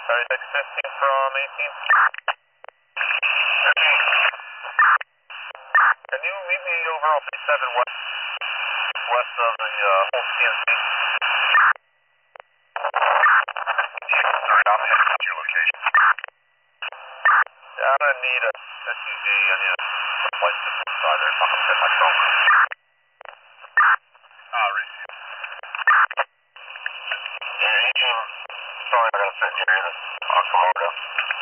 Sorry, 615 from 18. Can you meet me over off 37 west of the old CNC? Sorry, I'm heading to your location. Yeah, I'm gonna need a SUV. I need some license inside there so I can fit my phone. Receive. Yeah, 18. Sorry, I gotta fit here. I'll come over.